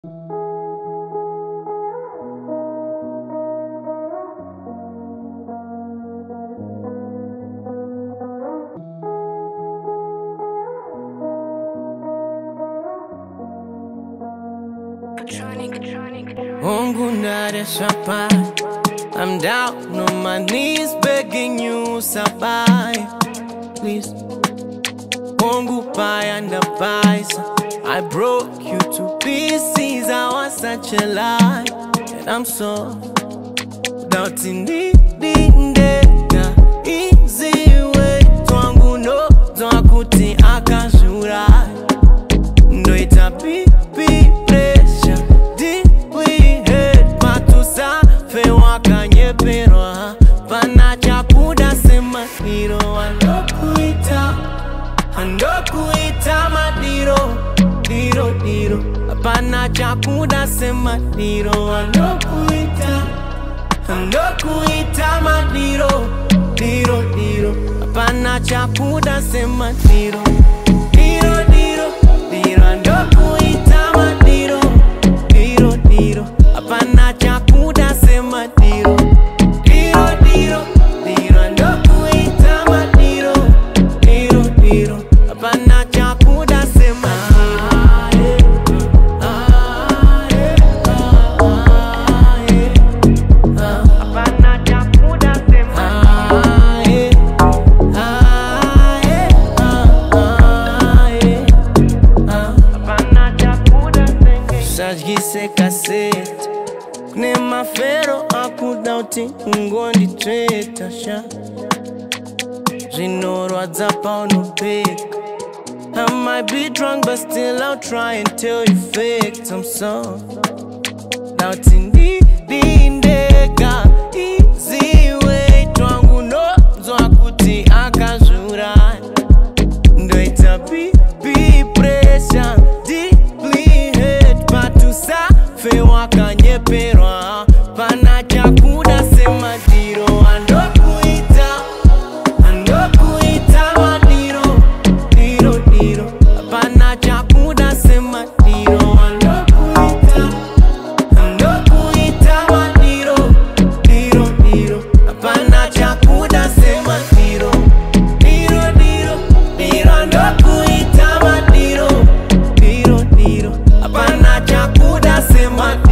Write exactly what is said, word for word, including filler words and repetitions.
Mungu nareshapa, I'm down on my knees begging you sabai, please. Mungu paya na paisa, I broke you to pieces. I was such a lie, and I'm so doubting the ndeka easy way. Twangu no twakuti akashura, ndo itapi pressure deeply hurt. Patu safe wakanye perwa, pana chakuda sema hiro. Andokuita, andokuita madiro, diro diro. Pana chakuda sema hiro. Andokuita, andokuita madiro, diro diro. Pana chakuda sema hiro. Diro diro, diro. Andokuita madiro, diro diro. Pana chakuda sema diro. Diro diro, diro. Andokuita madiro, diro diro. Pana chakuda sema Sajgise cassette ne mafero akudauti ungondi treta sha Rinoro adzapa no pick. I might be drunk but still I'll try and tell you faked. I'm so doubting the ndeka easy way. Twangu no zwakuti akashura, ndo itapi pressure deeply hurt. Patu safe wakanye perwa, pana chakuda sema diro. Andokuita, andokuita madiro, diro diro. Pana chakuda sema diro. Andokuita, andokuita madiro, diro diro. Pana chakuda sema diro. Diro diro, diro. Andokuita madiro, diro diro. Pana chakuda sema